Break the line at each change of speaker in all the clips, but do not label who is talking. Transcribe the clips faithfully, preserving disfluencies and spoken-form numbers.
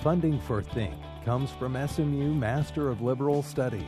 Funding for Think comes from S M U Master of Liberal Studies.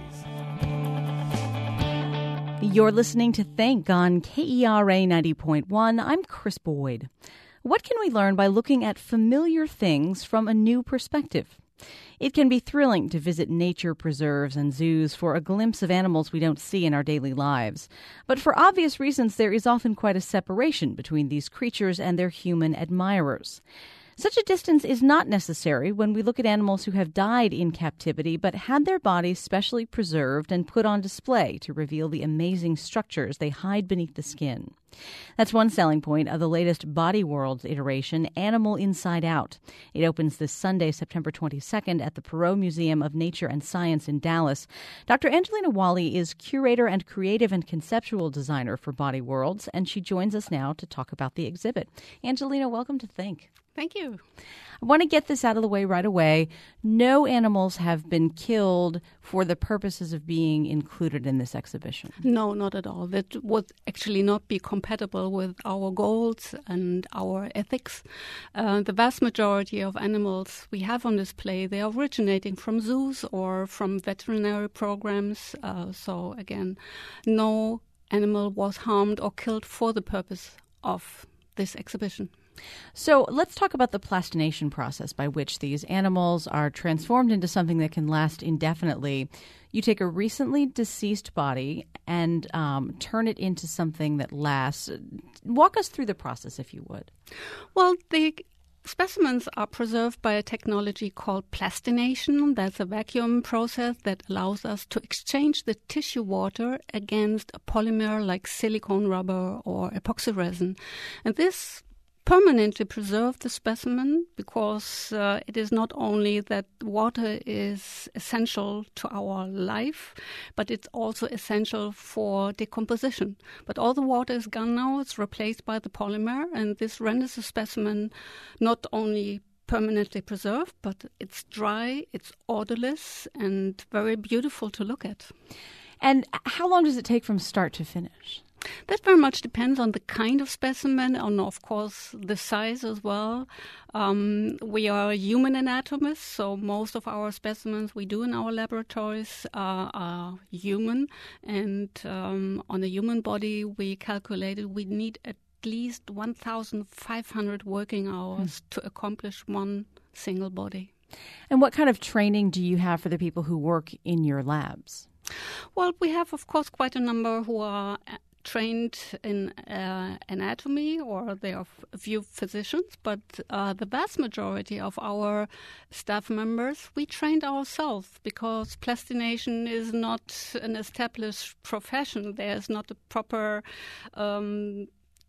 You're listening to Think on K E R A ninety point one. I'm Chris Boyd. What can we learn by looking at familiar things from a new perspective? It can be thrilling to visit nature preserves and zoos for a glimpse of animals we don't see in our daily lives. But for obvious reasons, there is often quite a separation between these creatures and their human admirers. Such a distance is not necessary when we look at animals who have died in captivity but had their bodies specially preserved and put on display to reveal the amazing structures they hide beneath the skin. That's one selling point of the latest Body Worlds iteration, Animal Inside Out. It opens this Sunday, September twenty-second, at the Perot Museum of Nature and Science in Dallas. Doctor Angelina Wally is curator and creative and conceptual designer for Body Worlds, and she joins us now to talk about the exhibit. Angelina, welcome to Think.
Thank you.
I want to get this out of the way right away. No animals have been killed for the purposes of being included in this exhibition.
No, not at all. That would actually not be compatible with our goals and our ethics. Uh, the vast majority of animals we have on display, they are originating from zoos or from veterinary programs. Uh, so again, no animal was harmed or killed for the purpose of this exhibition.
So let's talk about the plastination process by which these animals are transformed into something that can last indefinitely. You take a recently deceased body and um, turn it into something that lasts. Walk us through the process, if you would.
Well, the specimens are preserved by a technology called plastination. That's a vacuum process that allows us to exchange the tissue water against a polymer like silicone rubber or epoxy resin. And this permanently preserve the specimen because uh, it is not only that water is essential to our life, but it's also essential for decomposition. But all the water is gone now, it's replaced by the polymer, and this renders the specimen not only permanently preserved, but it's dry, it's odorless, and very beautiful to look at.
And how long does it take from start to finish?
That very much depends on the kind of specimen and, of course, the size as well. Um, we are human anatomists, so most of our specimens we do in our laboratories are, are human. And um, on a human body, we calculated we need at least one thousand five hundred working hours mm. to accomplish one single body.
And what kind of training do you have for the people who work in your labs?
Well, we have, of course, quite a number who are trained in uh, anatomy, or they are a few physicians, but uh, the vast majority of our staff members, we trained ourselves because plastination is not an established profession. There's not a proper um,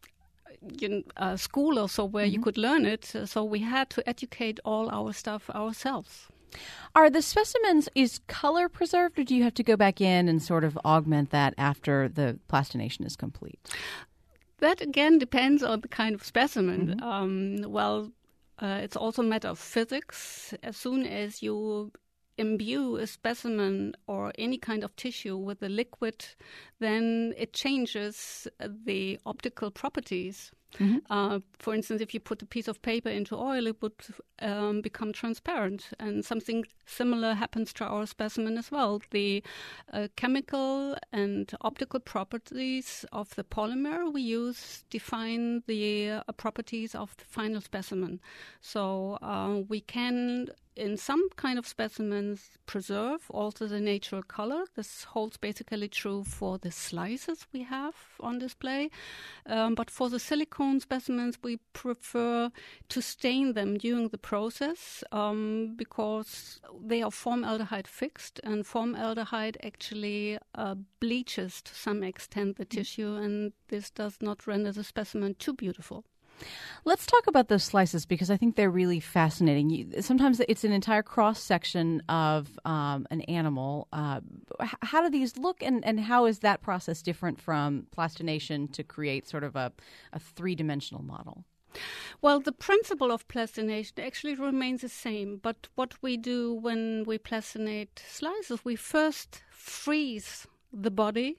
you know, uh, school or so where mm-hmm. you could learn it, so we had to educate all our staff ourselves.
Are the specimens, is color preserved, or do you have to go back in and sort of augment that after the plastination is complete?
That, again, depends on the kind of specimen.
Mm-hmm.
Um, well, uh, it's also a matter of physics. As soon as you imbue a specimen or any kind of tissue with a liquid, then it changes the optical properties. Mm-hmm. Uh, for instance, if you put a piece of paper into oil, it would um, become transparent. And something similar happens to our specimen as well. The uh, chemical and optical properties of the polymer we use define the uh, properties of the final specimen. So uh, we can, in some kind of specimens, preserve also the natural color. This holds basically true for the slices we have on display. Um, but for the silicone specimens, we prefer to stain them during the process um, because they are formaldehyde fixed, and formaldehyde actually uh, bleaches to some extent the tissue, and this does not render the specimen too beautiful.
Let's talk about those slices because I think they're really fascinating. You, sometimes it's an entire cross-section of um, an animal. Uh, how do these look, and, and how is that process different from plastination to create sort of a, a three-dimensional model?
Well, the principle of plastination actually remains the same, but what we do when we plastinate slices, we first freeze the body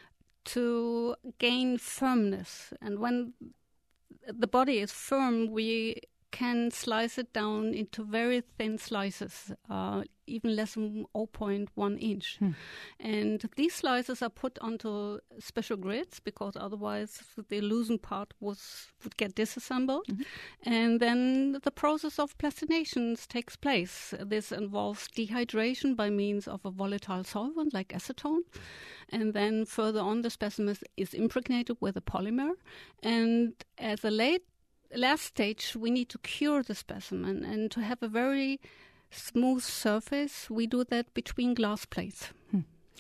to gain firmness. And when the body is firm, we can slice it down into very thin slices, uh, even less than zero point one inch. Hmm. And these slices are put onto special grids because otherwise the loosened part was would get disassembled. Mm-hmm. And then the process of plastination takes place. This involves dehydration by means of a volatile solvent like acetone. And then further on, the specimen is impregnated with a polymer. And as a late last stage, we need to cure the specimen. And to have a very smooth surface, we do that between glass plates.
Hmm.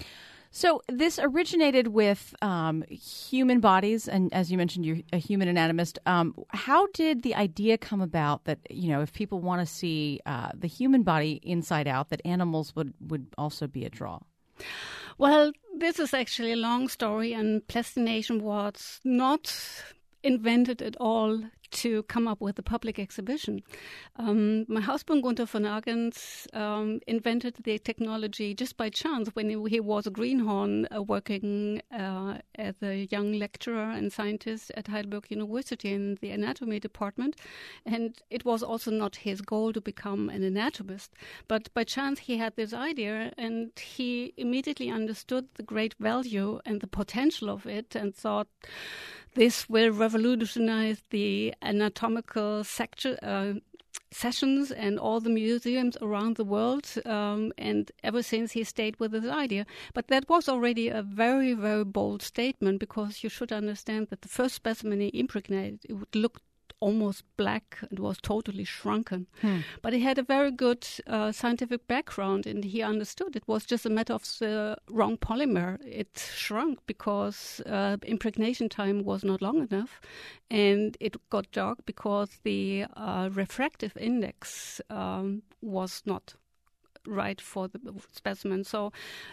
So this originated with um, human bodies, and as you mentioned, you're a human anatomist. Um, how did the idea come about that, you know, if people want to see uh, the human body inside out, that animals would, would also be a draw?
Well, this is actually a long story, and plastination was not invented at all to come up with a public exhibition. Um, my husband, Gunther von Argens, um, invented the technology just by chance when he, he was a greenhorn uh, working uh, as a young lecturer and scientist at Heidelberg University in the anatomy department. And it was also not his goal to become an anatomist. But by chance, he had this idea, and he immediately understood the great value and the potential of it and thought, this will revolutionize the anatomical sector, uh, sessions and all the museums around the world. Um, and ever since, he stayed with this idea. But that was already a very, very bold statement, because you should understand that the first specimen he impregnated, it would look almost black. It was totally shrunken. Hmm. But he had a very good uh, scientific background, and he understood it was just a matter of the wrong polymer. It shrunk because uh, impregnation time was not long enough, and it got dark because the uh, refractive index um, was not right for the specimen. So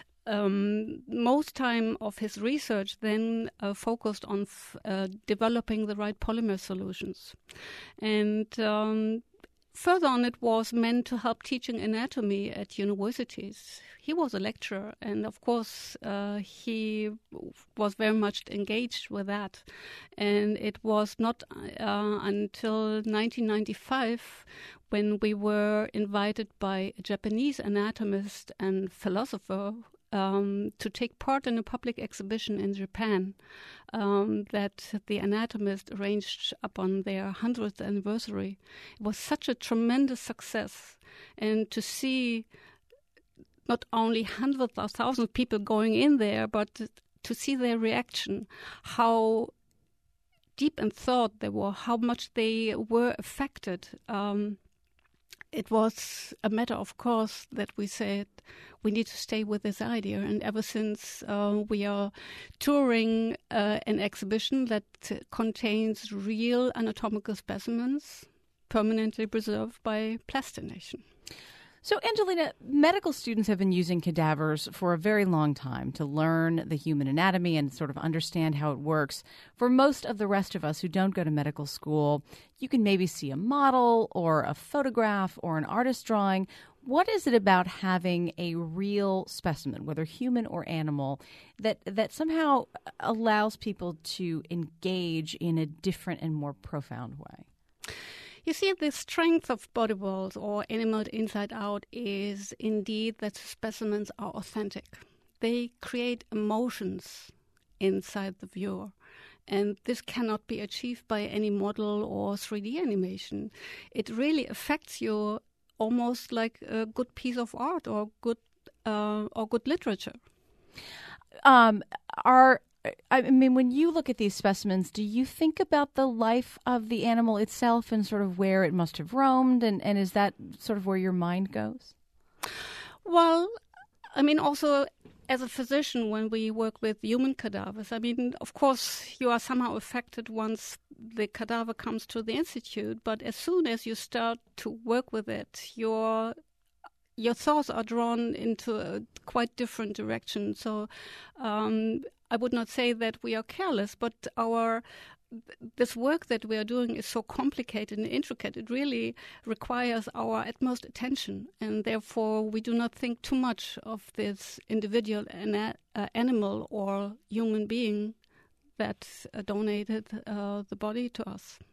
Um, most time of his research then uh, focused on f- uh, developing the right polymer solutions. And um, further on, it was meant to help teaching anatomy at universities. He was a lecturer, and of course, uh, he was very much engaged with that. And it was not uh, until nineteen ninety-five when we were invited by a Japanese anatomist and philosopher Um, to take part in a public exhibition in Japan um, that the anatomist arranged upon their hundredth anniversary. It was such a tremendous success. And to see not only hundreds of thousands of people going in there, but to see their reaction, how deep in thought they were, how much they were affected. Um, It was a matter of course that we said we need to stay with this idea. And ever since, uh, we are touring uh, an exhibition that uh, contains real anatomical specimens permanently preserved by plastination.
So, Angelina, medical students have been using cadavers for a very long time to learn the human anatomy and sort of understand how it works. For most of the rest of us who don't go to medical school, you can maybe see a model or a photograph or an artist drawing. What is it about having a real specimen, whether human or animal, that, that somehow allows people to engage in a different and more profound way?
You see, the strength of body worlds or Animal Inside Out is indeed that specimens are authentic. They create emotions inside the viewer. And this cannot be achieved by any model or three D animation. It really affects you almost like a good piece of art or good uh, or good literature.
Um, are I mean, when you look at these specimens, do you think about the life of the animal itself and sort of where it must have roamed? And, and is that sort of where your mind goes?
Well, I mean, also as a physician, when we work with human cadavers, I mean, of course, you are somehow affected once the cadaver comes to the institute. But as soon as you start to work with it, your your thoughts are drawn into a quite different direction. So um, I would not say that we are careless, but our this work that we are doing is so complicated and intricate. It really requires our utmost attention, and therefore we do not think too much of this individual ana- uh, animal or human being that uh, donated uh, the body to us.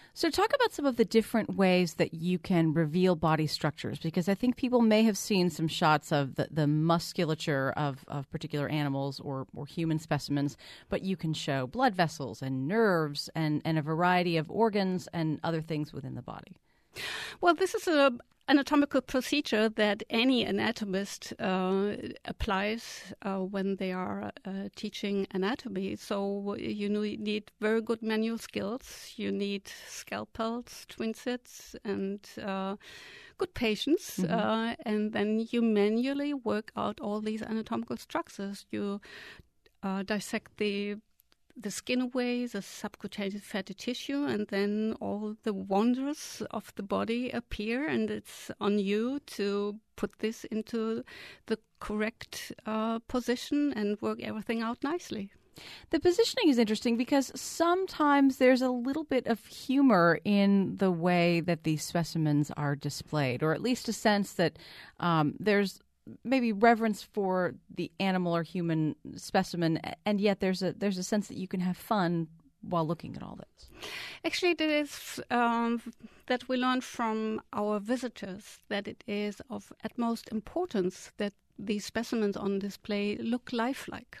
So talk about some of the different ways that you can reveal body structures, because I think people may have seen some shots of the, the musculature of, of particular animals or, or human specimens, but you can show blood vessels and nerves and, and a variety of organs and other things within the body.
Well, this is a anatomical procedure that any anatomist uh, applies uh, when they are uh, teaching anatomy. So you need very good manual skills. You need scalpels, twin sets, and uh, good patience. Mm-hmm. Uh, and then you manually work out all these anatomical structures. You uh, dissect the the skin away, the subcutaneous fatty tissue, and then all the wonders of the body appear, and it's on you to put this into the correct uh, position and work everything out nicely.
The positioning is interesting because sometimes there's a little bit of humor in the way that these specimens are displayed, or at least a sense that um, there's maybe reverence for the animal or human specimen, and yet there's a there's a sense that you can have fun while looking at all this.
Actually, it is um, that we learned from our visitors that it is of utmost importance that these specimens on display look lifelike.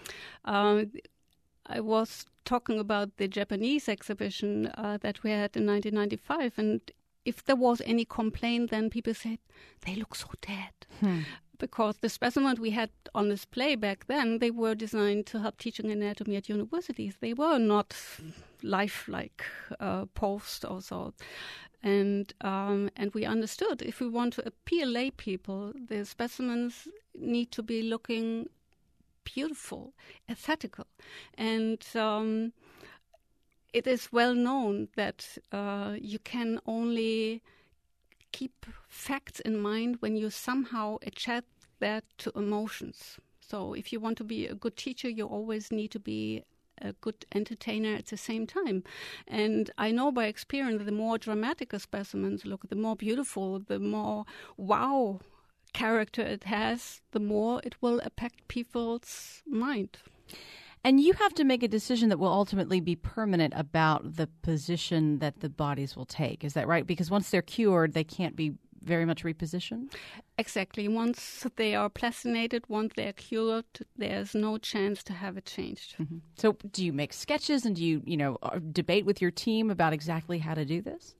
Uh, I was talking about the Japanese exhibition uh, that we had in nineteen ninety-five, and if there was any complaint, then people said, they look so dead. Hmm. Because the specimens we had on display back then, they were designed to help teaching anatomy at universities. They were not lifelike uh, posed or so. And um, and we understood if we want to appeal lay people, the specimens need to be looking beautiful, aesthetical. And um, it is well known that uh, you can only keep facts in mind when you somehow attach that to emotions. So if you want to be a good teacher, you always need to be a good entertainer at the same time. And I know by experience, the more dramatic a specimens look, the more beautiful, the more wow character it has, the more it will affect people's mind.
And you have to make a decision that will ultimately be permanent about the position that the bodies will take. Is that right? Because once they're cured, they can't be very much repositioned?
Exactly. Once they are plastinated, once they're cured, there's no chance to have it changed.
Mm-hmm. So do you make sketches and do you, you know, debate with your team about exactly how to do this?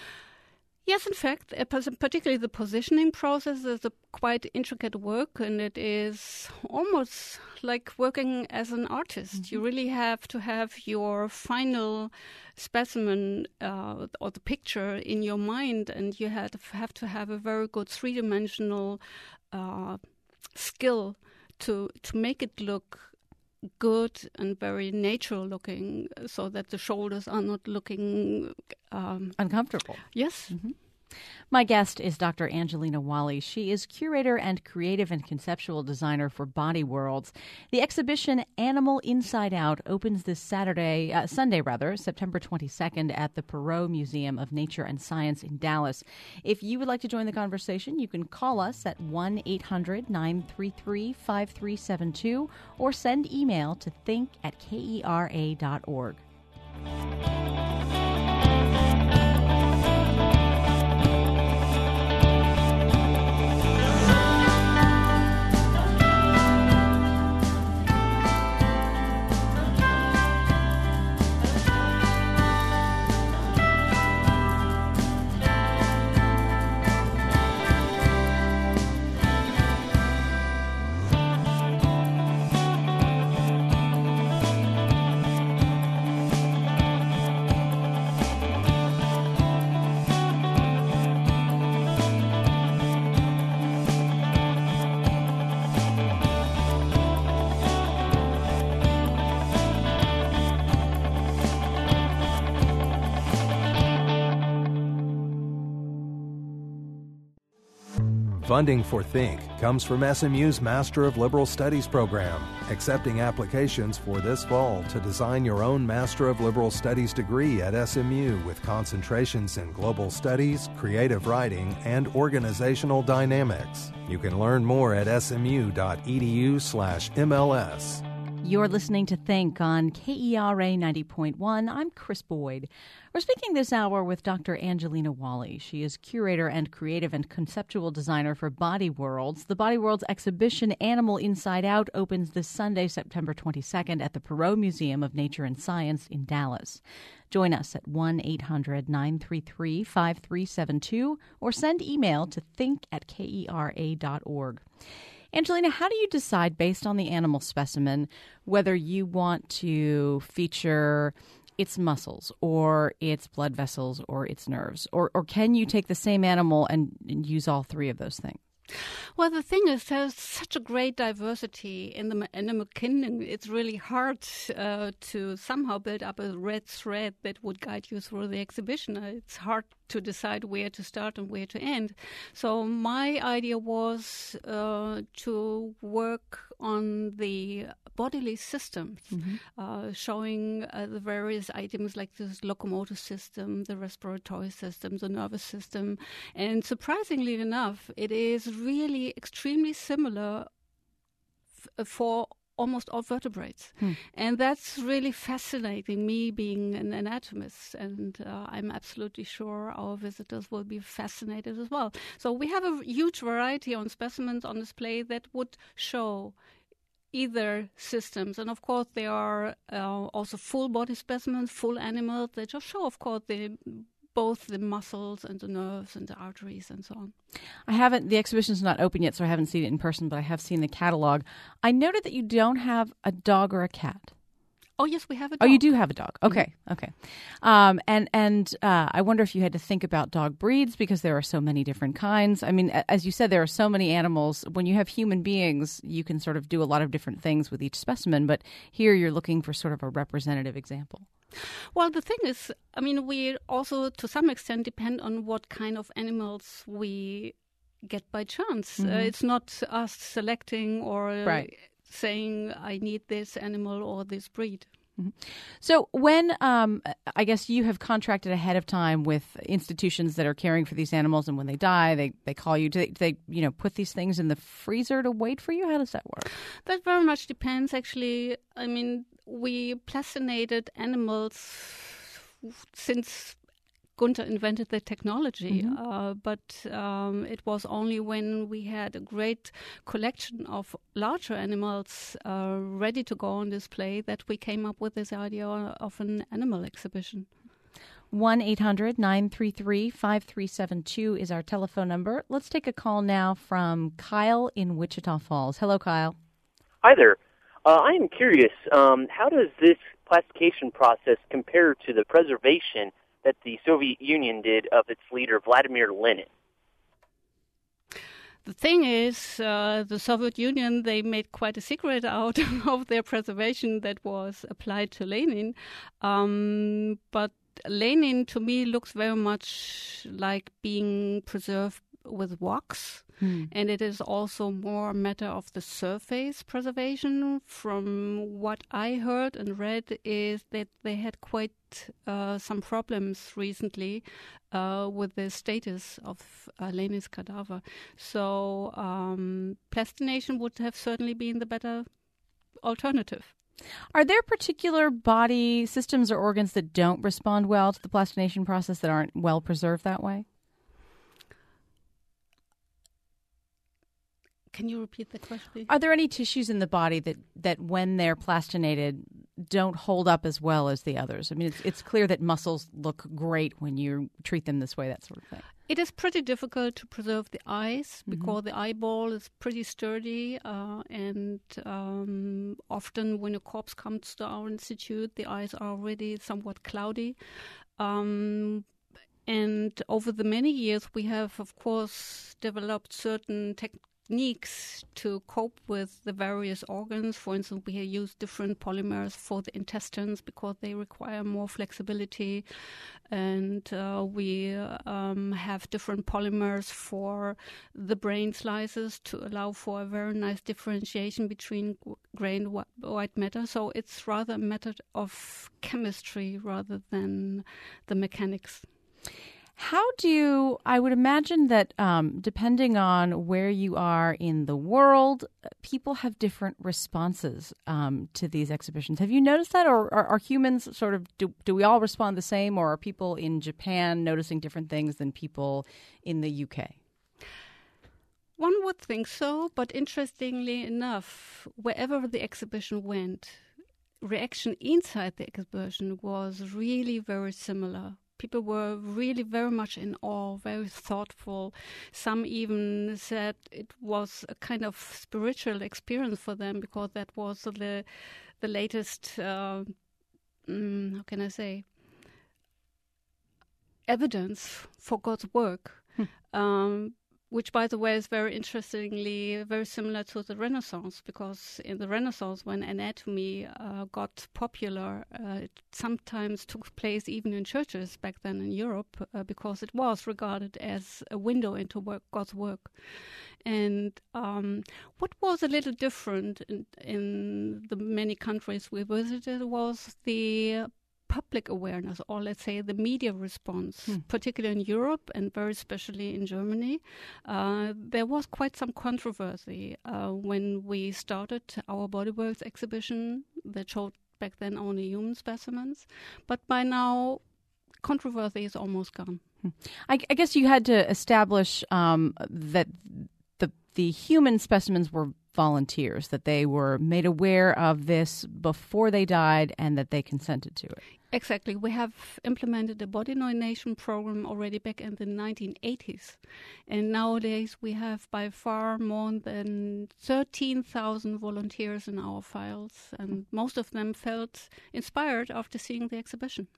Yes, in fact, particularly the positioning process is a quite intricate work, and it is almost like working as an artist. Mm-hmm. You really have to have your final specimen uh, or the picture in your mind, and you have to have, to have a very good three-dimensional uh, skill to to make it look good and very natural looking, so that the shoulders are not looking um,
uncomfortable.
Yes.
Mm-hmm. My guest is Doctor Angelina Wally. She is curator and creative and conceptual designer for Body Worlds. The exhibition Animal Inside Out opens this Saturday, uh, Sunday rather, September twenty-second at the Perot Museum of Nature and Science in Dallas. If you would like to join the conversation, you can call us at one eight hundred nine three three five three seven two or send email to think at kera dot org.
Funding for Think comes from S M U's Master of Liberal Studies program, accepting applications for this fall to design your own Master of Liberal Studies degree at S M U with concentrations in global studies, creative writing, and organizational dynamics. You can learn more at smu.edu slash MLS.
You're listening to Think on K E R A ninety point one. I'm Chris Boyd. We're speaking this hour with Doctor Angelina Wally. She is curator and creative and conceptual designer for Body Worlds. The Body Worlds exhibition Animal Inside Out opens this Sunday, September twenty-second at the Perot Museum of Nature and Science in Dallas. Join us at one eight hundred nine three three five three seven two or send email to think at kera dot org. Angelina, how do you decide, based on the animal specimen, whether you want to feature its muscles or its blood vessels or its nerves? Or, or can you take the same animal and, and use all three of those things?
Well, the thing is, there's such a great diversity in the animal kingdom. It's really hard uh, to somehow build up a red thread that would guide you through the exhibition. It's hard to decide where to start and where to end. So my idea was uh, to work on the bodily systems, mm-hmm. uh, showing uh, the various items like the locomotive system, the respiratory system, the nervous system. And surprisingly enough, it is really extremely similar f- for almost all vertebrates. Hmm. And that's really fascinating, me being an anatomist. And uh, I'm absolutely sure our visitors will be fascinated as well. So we have a huge variety on specimens on display that would show either systems. And of course, there are uh, also full body specimens, full animals. They just show, of course, the both the muscles and the nerves and the arteries and so on. I haven't,
the exhibition's not open yet, so I haven't seen it in person, but I have seen the catalog. I noted that you don't have a dog or a cat.
Oh, yes, we have a dog.
Oh, you do have a dog. Okay, mm-hmm. okay. Um, and and uh, I wonder if you had to think about dog breeds because there are so many different kinds. I mean, as you said, there are so many animals. When you have human beings, you can sort of do a lot of different things with each specimen, but here you're looking for sort of a representative example.
Well, the thing is, I mean, we also, to some extent, depend on what kind of animals we get by chance. Mm-hmm. Uh, it's not us selecting or
right.
saying, I need this animal or this breed.
Mm-hmm. So when, um, I guess you have contracted ahead of time with institutions that are caring for these animals, and when they die, they, they call you. Do they, do they, you know, put these things in the freezer to wait for you? How does that work?
That very much depends, actually. I mean, we plastinated animals since Gunther invented the technology, mm-hmm. uh, but um, it was only when we had a great collection of larger animals uh, ready to go on display that we came up with this idea of an animal exhibition.
one eight hundred nine three three five three seven two is our telephone number. Let's take a call now from Kyle in Wichita Falls. Hello, Kyle.
Hi there. Uh, I am curious, um, how does this plastification process compare to the preservation that the Soviet Union did of its leader, Vladimir Lenin?
The thing is, uh, the Soviet Union, they made quite a secret out of their preservation that was applied to Lenin. Um, but Lenin, to me, looks very much like being preserved with wax. Hmm. And it is also more a matter of the surface preservation. From what I heard and read is that they had quite uh, some problems recently uh, with the status of uh, Lenin's cadaver. So um, plastination would have certainly been the better alternative.
Are there particular body systems or organs that don't respond well to the plastination process, that aren't well preserved that way?
Can you repeat the question?
Are there any tissues in the body that, that when they're plastinated, don't hold up as well as the others? I mean, it's it's clear that muscles look great when you treat them this way, that sort of thing.
It is pretty difficult to preserve the eyes because mm-hmm. the eyeball is pretty sturdy, uh, and um, often when a corpse comes to our institute, the eyes are already somewhat cloudy. Um, and over the many years, we have, of course, developed certain techniques techniques to cope with the various organs. For instance, we use different polymers for the intestines because they require more flexibility, and uh, we um, have different polymers for the brain slices to allow for a very nice differentiation between gray and white matter. So it's rather a matter of chemistry rather than the mechanics.
How do you, I would imagine that um, depending on where you are in the world, people have different responses um, to these exhibitions. Have you noticed that? Or are, are humans sort of, do, do we all respond the same? Or are people in Japan noticing different things than people in the U K?
One would think so, but interestingly enough, wherever the exhibition went, reaction inside the exhibition was really very similar. People were really very much in awe, very thoughtful. Some even said it was a kind of spiritual experience for them because that was the the latest, uh, mm, how can I say, evidence for God's work. Hmm. Um, which, by the way, is very interestingly very similar to the Renaissance, because in the Renaissance, when anatomy uh, got popular, uh, it sometimes took place even in churches back then in Europe, uh, because it was regarded as a window into work, God's work. And um, what was a little different in, in the many countries we visited was the public awareness, or let's say the media response, hmm. particularly in Europe and very especially in Germany. Uh, there was quite some controversy uh, when we started our Bodyworks exhibition that showed back then only human specimens. But by now, controversy is almost gone.
Hmm. I, I guess you had to establish um, that the the human specimens were volunteers, that they were made aware of this before they died and that they consented to it.
Exactly. We have implemented a body donation program already back in the nineteen eighties. And nowadays we have by far more than thirteen thousand volunteers in our files. And most of them felt inspired after seeing the exhibition.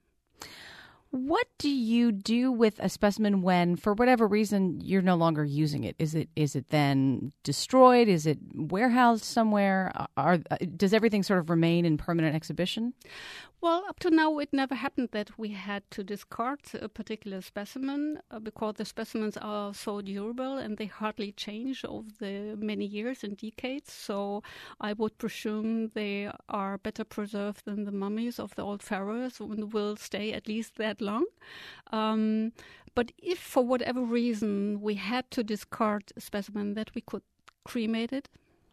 What do you do with a specimen when, for whatever reason, you're no longer using it? Is it is it then destroyed? Is it warehoused somewhere? Are, does everything sort of remain in permanent exhibition?
Well, up to now, it never happened that we had to discard a particular specimen uh, because the specimens are so durable and they hardly change over the many years and decades. So I would presume they are better preserved than the mummies of the old pharaohs and will stay at least that long. Um, but if for whatever reason we had to discard a specimen, that we could cremate it.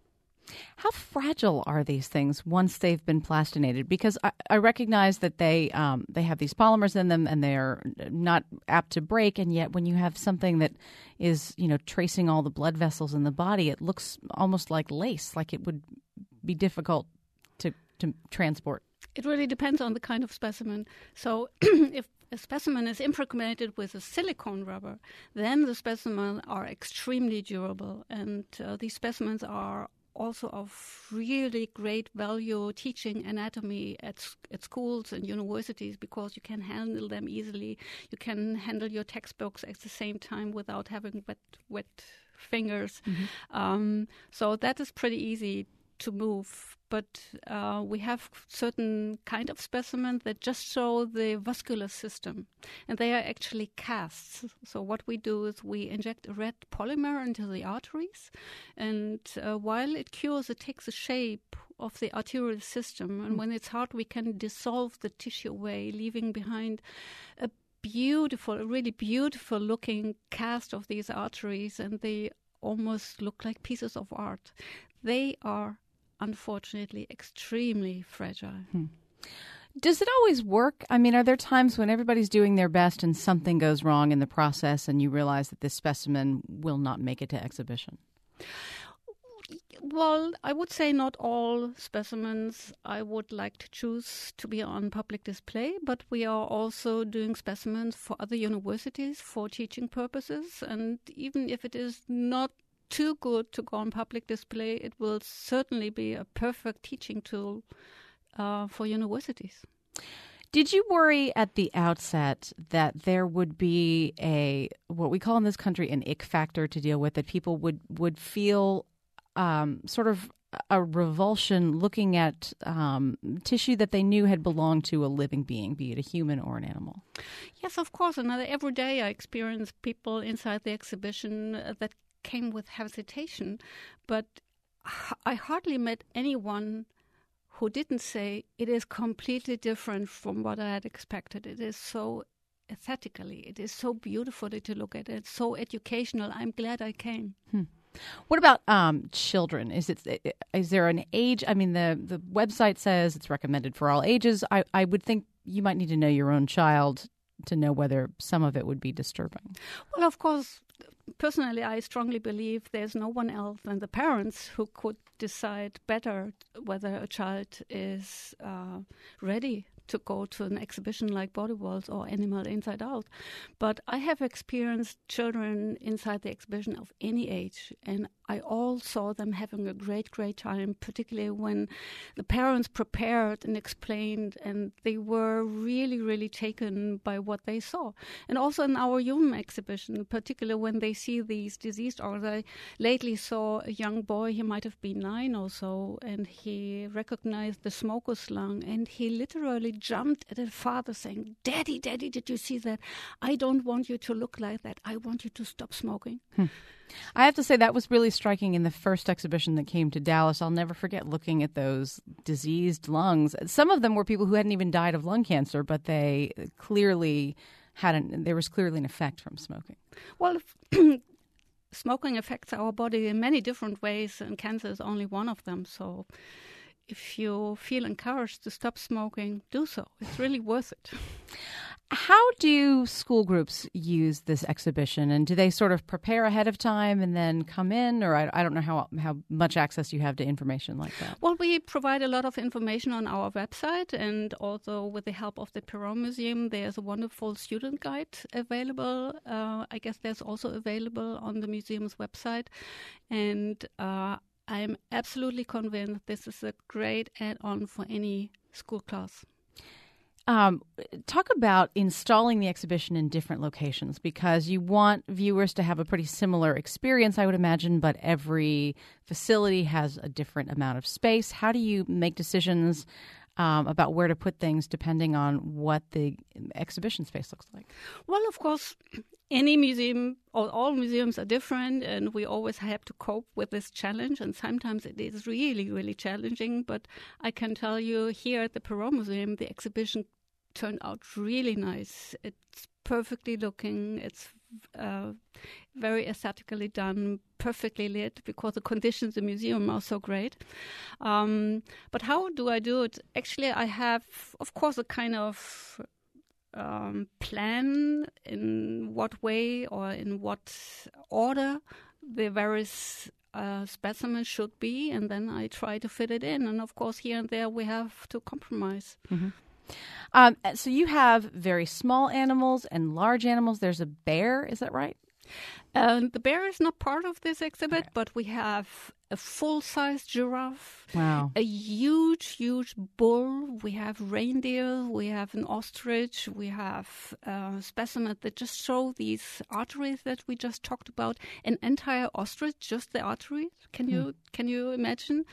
How fragile are these things once they've been plastinated? Because I, I recognize that they um, they have these polymers in them and they're not apt to break. And yet when you have something that is, you know, tracing all the blood vessels in the body, it looks almost like lace, like it would be difficult to, to transport.
It really depends on the kind of specimen. So if a specimen is impregnated with a silicone rubber, then the specimens are extremely durable. And uh, these specimens are also of really great value teaching anatomy at at schools and universities because you can handle them easily. You can handle your textbooks at the same time without having wet wet fingers. Mm-hmm. Um, so that is pretty easy to move. But uh, we have certain kind of specimens that just show the vascular system, and they are actually casts. So what we do is we inject a red polymer into the arteries, and uh, while it cures, it takes the shape of the arterial system. And when it's hard, we can dissolve the tissue away, leaving behind a beautiful, a really beautiful looking cast of these arteries, and they almost look like pieces of art. They are unfortunately extremely fragile. Hmm.
Does it always work? I mean, are there times when everybody's doing their best and something goes wrong in the process and you realize that this specimen will not make it to exhibition?
Well, I would say not all specimens I would like to choose to be on public display, but we are also doing specimens for other universities for teaching purposes. And even if it is not too good to go on public display, it will certainly be a perfect teaching tool uh, for universities.
Did you worry at the outset that there would be a, what we call in this country, an ick factor to deal with, that people would, would feel um, sort of a revulsion looking at um, tissue that they knew had belonged to a living being, be it a human or an animal?
Yes, of course. And every day I experience people inside the exhibition uh, that came with hesitation, but I hardly met anyone who didn't say it is completely different from what I had expected. It is so aesthetically. It is so beautiful to look at. It's so educational. I'm glad I came.
Hmm. What about um, children? Is it is there an age? I mean, the, the website says it's recommended for all ages. I, I would think you might need to know your own child to know whether some of it would be disturbing.
Well, of course, personally, I strongly believe there's no one else than the parents who could decide better whether a child is uh, ready to go to an exhibition like Body Waltz or Animal Inside Out. But I have experienced children inside the exhibition of any age, and I all saw them having a great, great time, particularly when the parents prepared and explained, and they were really, really taken by what they saw. And also in our human exhibition, particularly when they see these diseased organs. I lately saw a young boy, he might have been nine or so, and he recognized the smoker's lung, and he literally jumped at his father saying, "Daddy, Daddy, did you see that? I don't want you to look like that. I want you to stop smoking."
Hmm. I have to say that was really striking in the first exhibition that came to Dallas. I'll never forget looking at those diseased lungs. Some of them were people who hadn't even died of lung cancer, but they clearly had an, there was clearly an effect from smoking.
Well, smoking affects our body in many different ways, and cancer is only one of them. So if you feel encouraged to stop smoking, do so. It's really worth it.
How do school groups use this exhibition? And do they sort of prepare ahead of time and then come in? Or I, I don't know how how much access you have to information like that.
Well, we provide a lot of information on our website, and also with the help of the Perron Museum, there's a wonderful student guide available. Uh, I guess there's also available on the museum's website. And uh, I'm absolutely convinced this is a great add-on for any school class.
Um, talk about installing the exhibition in different locations, because you want viewers to have a pretty similar experience, I would imagine, but every facility has a different amount of space. How do you make decisions um, about where to put things depending on what the exhibition space looks like?
Well, of course, any museum or all museums are different, and we always have to cope with this challenge, and sometimes it is really, really challenging. But I can tell you, here at the Perron Museum, the exhibition turned out really nice. It's perfectly looking. It's uh, very aesthetically done, perfectly lit, because the conditions in the museum are so great. Um, but how do I do it? Actually, I have, of course, a kind of um, plan in what way or in what order the various uh, specimens should be, and then I try to fit it in. And of course, here and there we have to compromise.
Mm-hmm. Um, so you have very small animals and large animals. There's a bear, is that right?
Um, the bear is not part of this exhibit, okay. But we have a full-size giraffe,
wow.
a huge, huge bull. We have reindeer. We have an ostrich. We have uh, specimens that just show these arteries that we just talked about. An entire ostrich, just the arteries. Can you hmm. can you imagine?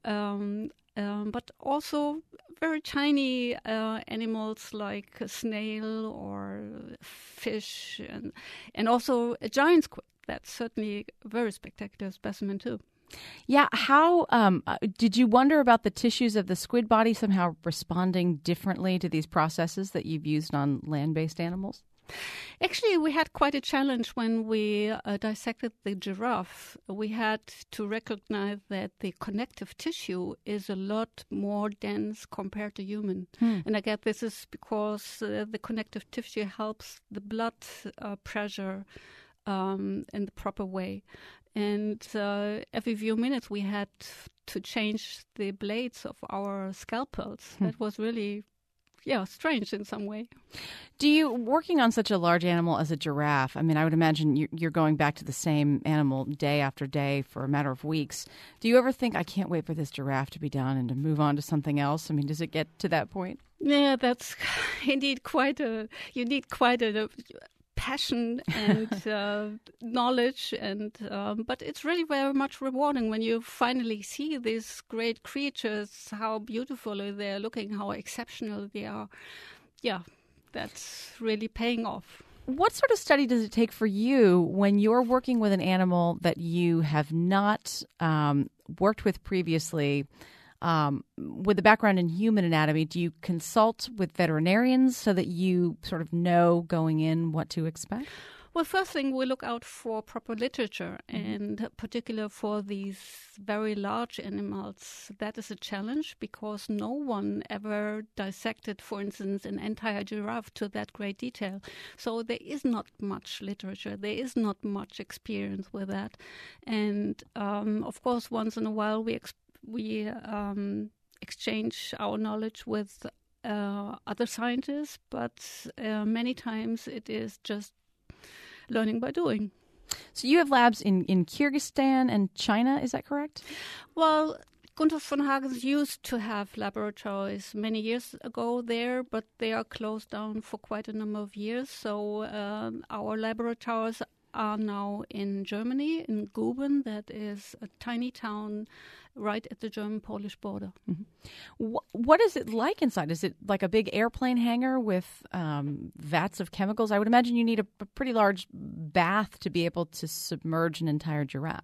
Um, um, but also very tiny uh, animals like a snail or a fish, and and also a giant squid. That's certainly a very spectacular specimen too.
Yeah, how um, did you wonder about the tissues of the squid body somehow responding differently to these processes that you've used on land-based animals?
Actually, we had quite a challenge when we uh, dissected the giraffe. We had to recognize that the connective tissue is a lot more dense compared to human. Hmm. And I guess this is because uh, the connective tissue helps the blood uh, pressure um, in the proper way. And uh, every few minutes we had to change the blades of our scalpels. Hmm. That was really... yeah, strange in some way.
Do you, working on such a large animal as a giraffe, I mean, I would imagine you're going back to the same animal day after day for a matter of weeks. Do you ever think, I can't wait for this giraffe to be done and to move on to something else? I mean, does it get to that point?
Yeah, that's indeed quite a, you need quite a, a passion and uh, knowledge, and um, but it's really very much rewarding when you finally see these great creatures, how beautiful they're looking, how exceptional they are. Yeah, that's really paying off.
What sort of study does it take for you when you're working with an animal that you have not um, worked with previously Um, with a background in human anatomy, do you consult with veterinarians so that you sort of know going in what to expect?
Well, first thing, we look out for proper literature,
Mm-hmm.
and particular for these very large animals. That is a challenge because no one ever dissected, for instance, an entire giraffe to that great detail. So there is not much literature. There is not much experience with that. And, um, of course, once in a while we ex- we um, exchange our knowledge with uh, other scientists, but uh, many times it is just learning by doing.
So you have labs in, in Kyrgyzstan and China, is that correct?
Well, Gunther von Hagens used to have laboratories many years ago there, but they are closed down for quite a number of years. So um, our laboratories are now in Germany, in Guben. That is a tiny town right at the German-Polish border.
Mm-hmm. Wh- what is it like inside? Is it like a big airplane hangar with um, vats of chemicals? I would imagine you need a, a pretty large bath to be able to submerge an entire giraffe.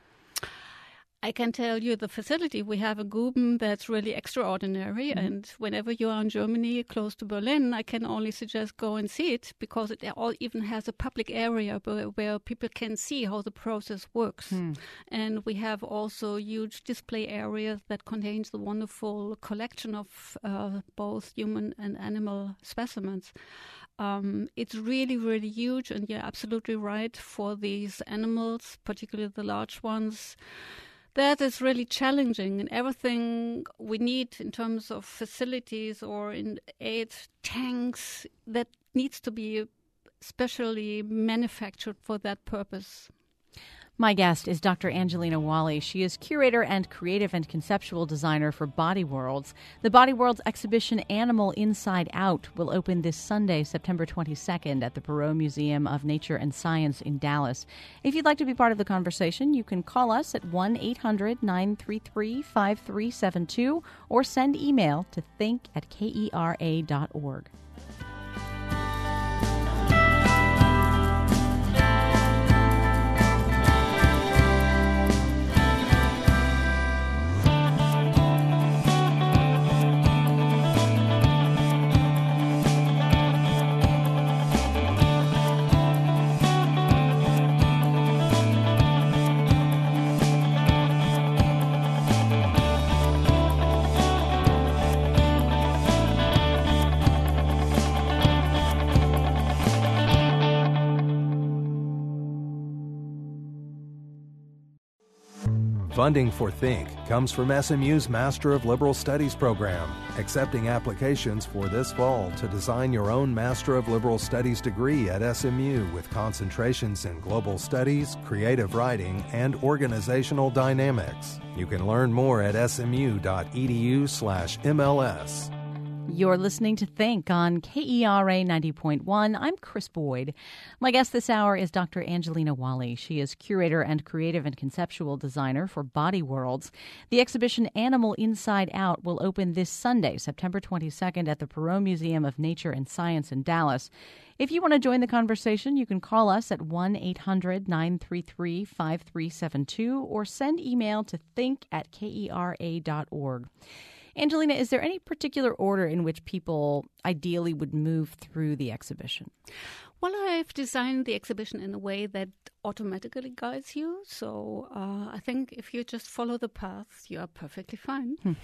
I can tell you the facility we have in Guben that's really extraordinary. Mm-hmm. And whenever you are in Germany, close to Berlin, I can only suggest go and see it because it all even has a public area where, where people can see how the process works. Mm. And we have also huge display areas that contains the wonderful collection of uh, both human and animal specimens. Um, it's really, really huge, and you're absolutely right for these animals, particularly the large ones. That is really challenging, and everything we need in terms of facilities or in aid tanks, that needs to be specially manufactured for that purpose.
My guest is Doctor Angelina Wally. She is curator and creative and conceptual designer for Body Worlds. The Body Worlds exhibition Animal Inside Out will open this Sunday, September twenty-second at the Perot Museum of Nature and Science in Dallas. If you'd like to be part of the conversation, you can call us at one eight hundred nine three three five three seven two or send email to think at kera dot org.
Funding for Think comes from S M U's Master of Liberal Studies program, accepting applications for this fall to design your own Master of Liberal Studies degree at S M U with concentrations in global studies, creative writing, and organizational dynamics. You can learn more at smu.edu slash MLS.
You're listening to Think on K E R A ninety point one. I'm Chris Boyd. My guest this hour is Doctor Angelina Wally. She is curator and creative and conceptual designer for Body Worlds. The exhibition Animal Inside Out will open this Sunday, September twenty-second, at the Perot Museum of Nature and Science in Dallas. If you want to join the conversation, you can call us at one eight hundred nine three three five three seven two or send email to think at kera dot org. Angelina, is there any particular order in which people ideally would move through the exhibition?
Well, I've designed the exhibition in a way that automatically guides you. So uh, I think if you just follow the path, you are perfectly fine.
Hmm.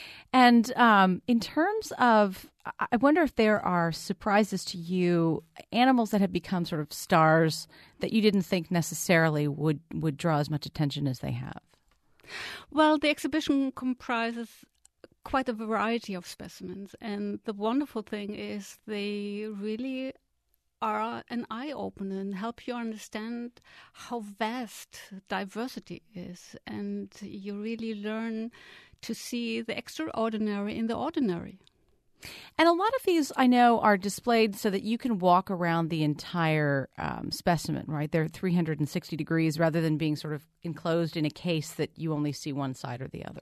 And um, in terms of, I wonder if there are surprises to you, animals that have become sort of stars that you didn't think necessarily would, would draw as much attention as they have.
Well, the exhibition comprises quite a variety of specimens, and the wonderful thing is they really are an eye-opener and help you understand how vast diversity is, and you really learn to see the extraordinary in the ordinary.
And a lot of these, I know, are displayed so that you can walk around the entire um, specimen, right? They're three hundred sixty degrees rather than being sort of enclosed in a case that you only see one side or the other.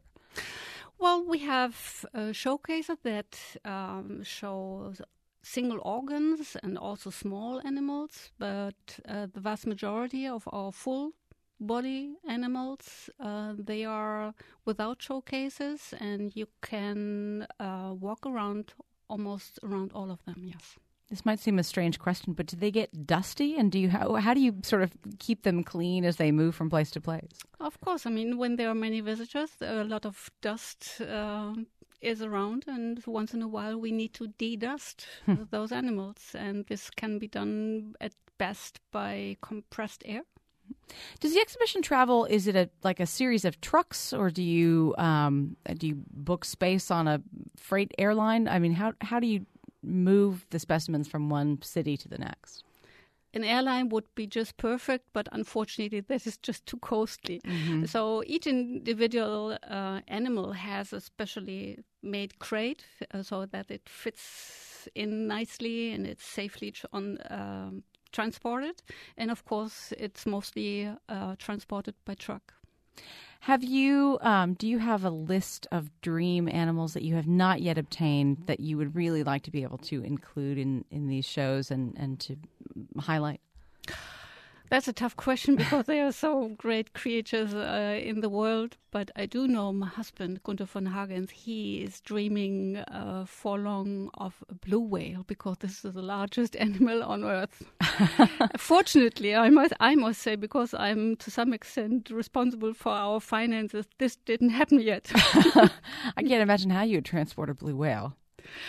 Well, we have uh, showcases that um, show single organs and also small animals, but uh, the vast majority of our full body animals. Uh, they are without showcases, and you can uh, walk around almost around all of them, yes.
This might seem a strange question, but do they get dusty? And do you how, how do you sort of keep them clean as they move from place to place?
Of course. I mean, when there are many visitors, a lot of dust uh, is around, and once in a while we need to de-dust
Hmm.
those animals. And this can be done at best by compressed air.
Does the exhibition travel? Is it a like a series of trucks, or do you um, do you book space on a freight airline? I mean, how how do you move the specimens from one city to the next?
An airline would be just perfect, but unfortunately that is just too costly.
Mm-hmm.
So each individual uh, animal has a specially made crate uh, so that it fits in nicely and it's safely tr- on, um, transported. And of course, it's mostly uh, transported by truck.
Have you, um, do you have a list of dream animals that you have not yet obtained that you would really like to be able to include in, in these shows and, and to highlight?
That's a tough question because there are so great creatures uh, in the world. But I do know my husband, Gunther von Hagens, he is dreaming uh, for long of a blue whale because this is the largest animal on Earth. Fortunately, I must, I must say, because I'm to some extent responsible for our finances, this didn't happen yet.
I can't imagine how you would transport a blue whale.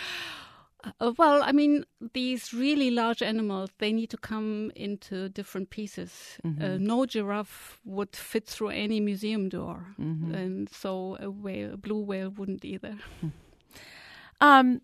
Uh, well, I mean, these really large animals, they need to come into different pieces.
Mm-hmm.
Uh, no giraffe would fit through any museum door.
Mm-hmm.
And so a whale, a blue whale wouldn't either.
Um,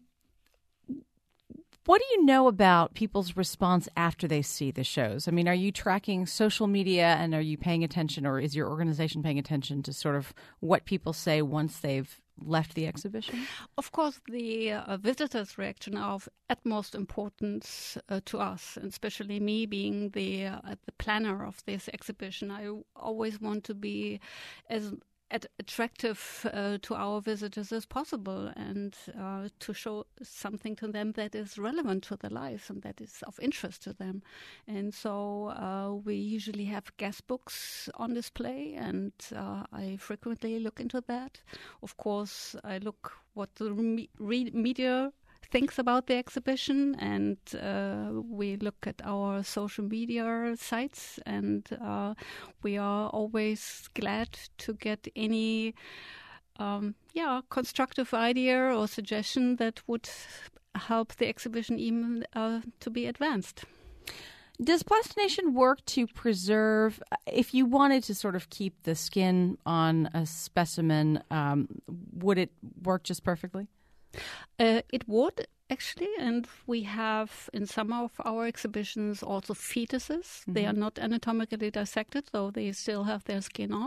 what do you know about people's response after they see the shows? I mean, are you tracking social media and are you paying attention, or is your organization paying attention to sort of what people say once they've left the exhibition?
Of course, the uh, visitors' reaction are of utmost importance uh, to us, and especially me being the uh, the planner of this exhibition. I always want to be as at attractive uh, to our visitors as possible, and uh, to show something to them that is relevant to their lives and that is of interest to them. And so uh, we usually have guest books on display, and uh, I frequently look into that. Of course, I look what the re- re- media thinks about the exhibition, and uh, we look at our social media sites, and uh, we are always glad to get any um, yeah constructive idea or suggestion that would help the exhibition even uh, to be advanced.
Does plastination work to preserve, if you wanted to sort of keep the skin on a specimen, um, would it work just perfectly?
Uh, it would, actually, and we have in some of our exhibitions also fetuses. Mm-hmm. They are not anatomically dissected, though they still have their skin on.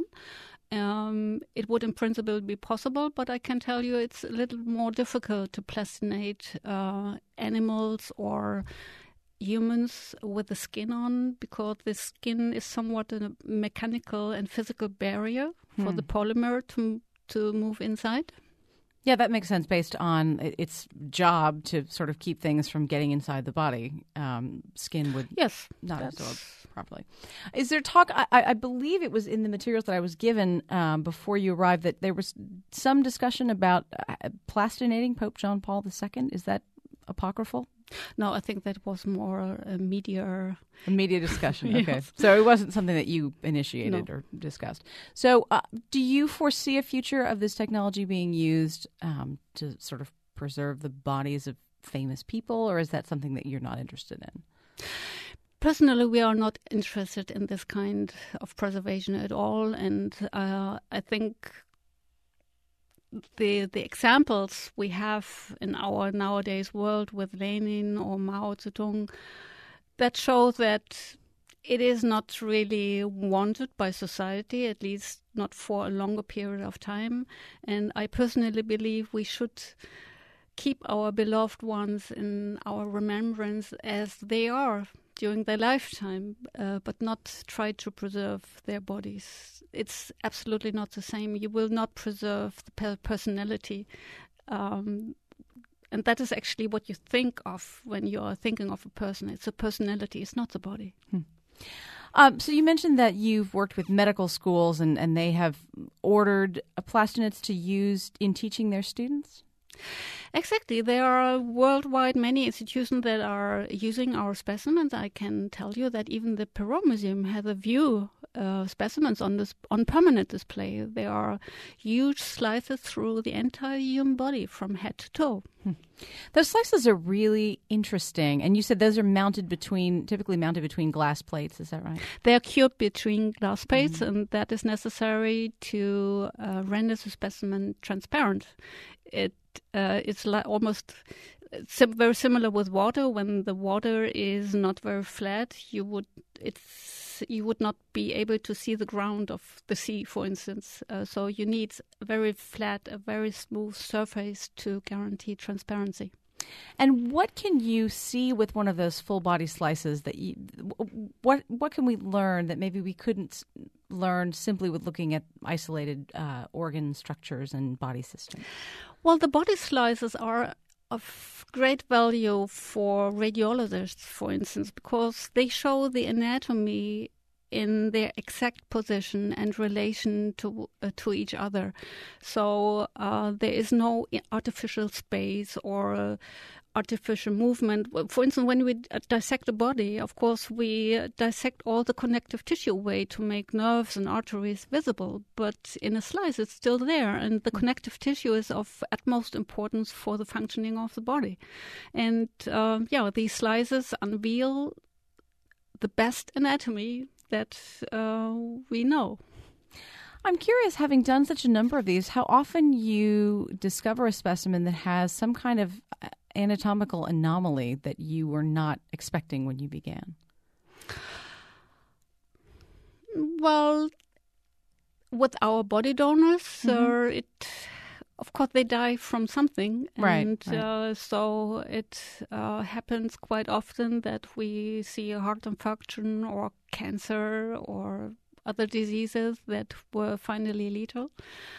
Um, it would in principle be possible, but I can tell you it's a little more difficult to plastinate uh, animals or humans with the skin on, because the skin is somewhat a mechanical and physical barrier hmm. for the polymer to to move inside.
Yeah, that makes sense based on its job to sort of keep things from getting inside the body. Um, skin would
yes,
not absorb properly. Is there talk, I, I believe it was in the materials that I was given um, before you arrived, that there was some discussion about uh, plastinating Pope John Paul the Second. Is that apocryphal?
No, I think that was more a media...
A media discussion, okay.
Yes.
So it wasn't something that you initiated no. or discussed. So uh, do you foresee a future of this technology being used um, to sort of preserve the bodies of famous people, or is that something that you're not interested in?
Personally, we are not interested in this kind of preservation at all, and uh, I think the the examples we have in our nowadays world with Lenin or Mao Zedong, that show that it is not really wanted by society, at least not for a longer period of time. And I personally believe we should keep our beloved ones in our remembrance as they are during their lifetime, uh, but not try to preserve their bodies. It's absolutely not the same. You will not preserve the per- personality. Um, and that is actually what you think of when you are thinking of a person. It's a personality. It's not the body.
Hmm. Um, so you mentioned that you've worked with medical schools and, and they have ordered Plastinets to use in teaching their students?
Exactly. There are worldwide many institutions that are using our specimens. I can tell you that even the Perot Museum has a view uh, specimens on this on permanent display. There are huge slices through the entire human body from head to toe.
Hmm. Those slices are really interesting. And you said those are mounted between, typically mounted between glass plates. Is that right?
They are cured between glass plates,
mm-hmm.
and that is necessary to uh, render the specimen transparent. It uh, it's like almost sim- very similar with water. When the water is not very flat, you would it's you would not be able to see the ground of the sea, for instance. Uh, so you need a very flat, a very smooth surface to guarantee transparency.
And what can you see with one of those full body slices that you, what what can we learn that maybe we couldn't learn simply with looking at isolated uh, organ structures and body systems?
Well, the body slices are of great value for radiologists, for instance, because they show the anatomy in their exact position and relation to uh, to each other. So uh, there is no artificial space or uh, artificial movement. For instance, when we dissect a body, of course, we dissect all the connective tissue away to make nerves and arteries visible. But in a slice, it's still there. And the connective tissue is of utmost importance for the functioning of the body. And, uh, yeah, these slices unveil the best anatomy that uh, we know.
I'm curious, having done such a number of these, how often you discover a specimen that has some kind of anatomical anomaly that you were not expecting when you began?
Well, with our body donors, mm-hmm. uh, it of course they die from something,
right,
and
right.
Uh, so it uh, happens quite often that we see a heart infarction or cancer or other diseases that were finally lethal.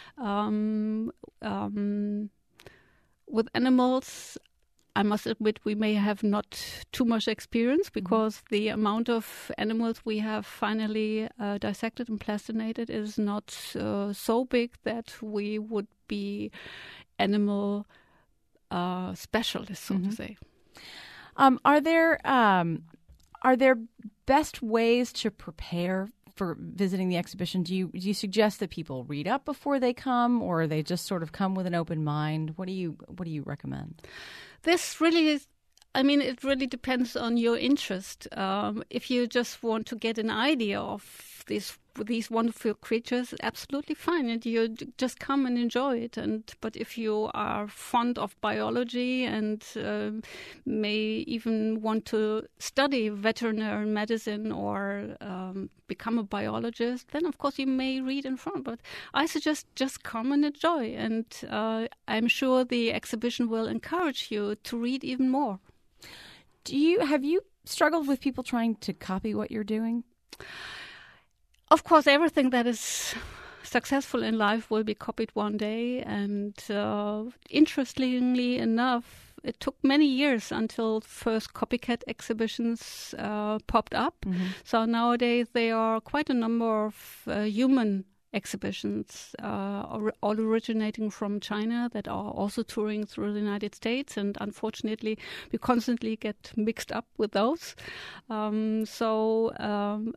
Um, um, with animals, I must admit we may have not too much experience because mm-hmm. the amount of animals we have finally uh, dissected and plastinated is not uh, so big that we would be animal uh, specialists, so mm-hmm. to say.
Um, are there um, are there best ways to prepare for visiting the exhibition? Do you do you suggest that people read up before they come, or they just sort of come with an open mind? What do you what do you recommend?
This really is, I mean, it really depends on your interest. Um, if you just want to get an idea of these these wonderful creatures, absolutely fine, and you just come and enjoy it. And but if you are fond of biology and uh, may even want to study veterinary medicine or um, become a biologist, then of course you may read in front. But I suggest just come and enjoy, and uh, I'm sure the exhibition will encourage you to read even more.
Do you have you struggled with people trying to copy what you're doing?
Of course, everything that is successful in life will be copied one day. And uh, interestingly enough, it took many years until first copycat exhibitions uh, popped up. Mm-hmm. So nowadays there are quite a number of uh, human exhibitions, uh, all originating from China, that are also touring through the United States, and unfortunately we constantly get mixed up with those. Um, so um,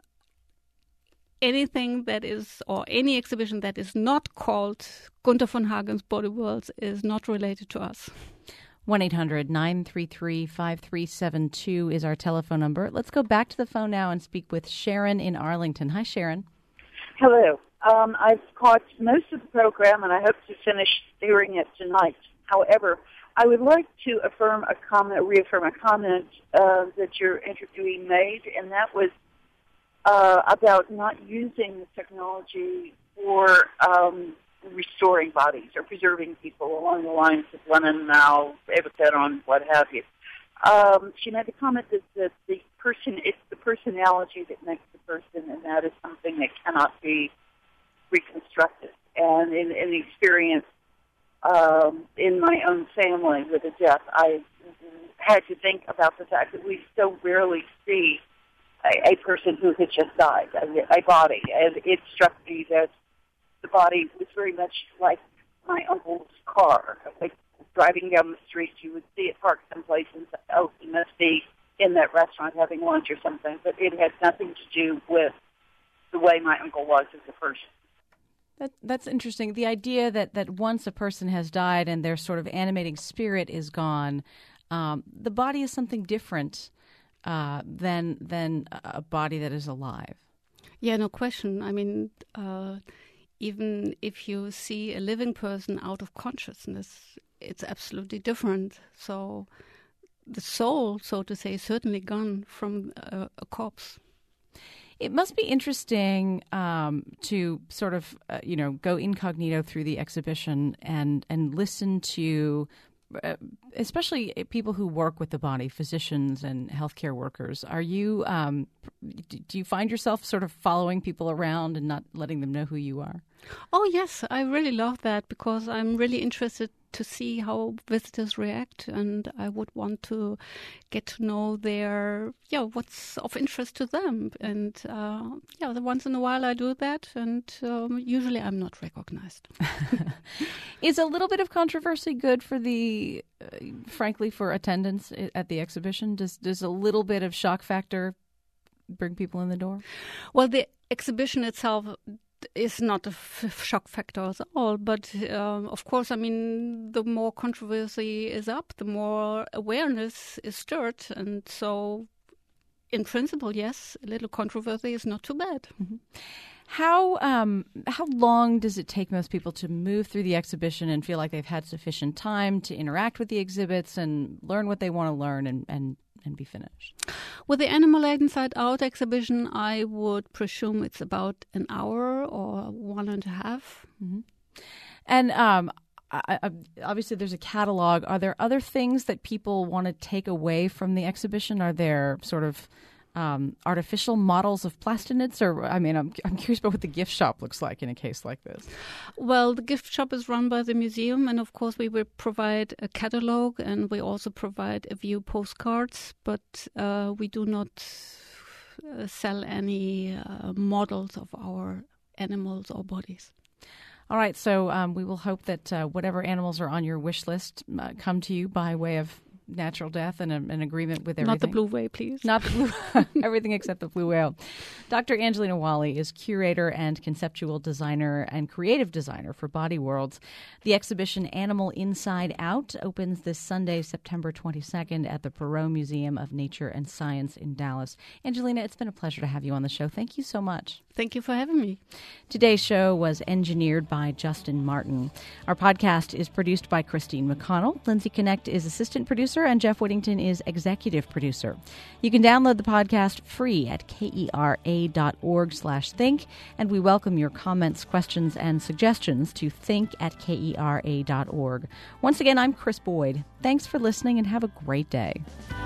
anything that is, or any exhibition that is not called Gunther von Hagen's Body Worlds is not related to us.
one eight hundred nine three three five three seven two is our telephone number. Let's go back to the phone now and speak with Sharon in Arlington. Hi, Sharon.
Hello. Um, I've caught most of the program, and I hope to finish hearing it tonight. However, I would like to affirm a comment, reaffirm a comment uh, that your interviewee made, and that was uh, about not using the technology for um, restoring bodies or preserving people along the lines of Lenin, Mao, Eva Peron, what have you. Um, she made the comment that, that the person, it's the personality that makes the person, and that is something that cannot be reconstructed. And in, in the experience um, in my own family with a death, I had to think about the fact that we so rarely see a, a person who had just died, a, a body. And it struck me that the body was very much like my uncle's car. Like driving down the street, you would see it parked someplace and say, oh, he must be in that restaurant having lunch or something. But it had nothing to do with the way my uncle was as a person.
That, that's interesting. The idea that, that once a person has died and their sort of animating spirit is gone, um, the body is something different uh, than than a body that is alive.
Yeah, no question. I mean, uh, even if you see a living person out of consciousness, it's absolutely different. So the soul, so to say, is certainly gone from a, a corpse.
It must be interesting um, to sort of, uh, you know, go incognito through the exhibition and, and listen to, uh, especially people who work with the body, physicians and healthcare workers. Are you, um, do you find yourself sort of following people around and not letting them know who you are?
Oh, yes, I really love that because I'm really interested to see how visitors react, and I would want to get to know their, yeah, what's of interest to them. And, uh, yeah, once in a while I do that, and um, usually I'm not recognized.
Is a little bit of controversy good for the, uh, frankly, for attendance at the exhibition? Does, does a little bit of shock factor bring people in the door?
Well, the exhibition itself is not a f- shock factor at all, but um, of course, I mean, the more controversy is up, the more awareness is stirred, and so, in principle, yes, a little controversy is not too bad.
Mm-hmm. How um, how long does it take most people to move through the exhibition and feel like they've had sufficient time to interact with the exhibits and learn what they want to learn and, and, and be finished?
With the Animal Inside Out exhibition, I would presume it's about an hour or one and a half.
Mm-hmm. And um, I, I, obviously there's a catalog. Are there other things that people want to take away from the exhibition? Are there sort of Um, artificial models of plastinids, or I mean, I'm I'm curious about what the gift shop looks like in a case like this.
Well, the gift shop is run by the museum, and of course, we will provide a catalog, and we also provide a few postcards, but uh, we do not uh, sell any uh, models of our animals or bodies.
All right, so um, we will hope that uh, whatever animals are on your wish list uh, come to you by way of natural death and a, an agreement with everything.
Not the blue whale, please.
Not the blue, everything except the blue whale. Doctor Angelina Wally is curator and conceptual designer and creative designer for Body Worlds. The exhibition Animal Inside Out opens this Sunday, September twenty-second at the Perot Museum of Nature and Science in Dallas. Angelina, it's been a pleasure to have you on the show. Thank you so much.
Thank you for having me.
Today's show was engineered by Justin Martin. Our podcast is produced by Christine McConnell. Lindsay Connect is assistant producer, and Jeff Whittington is executive producer. You can download the podcast free at kera.org slash think, and we welcome your comments, questions, and suggestions to think at kera.org. Once again, I'm Chris Boyd. Thanks for listening, and have a great day.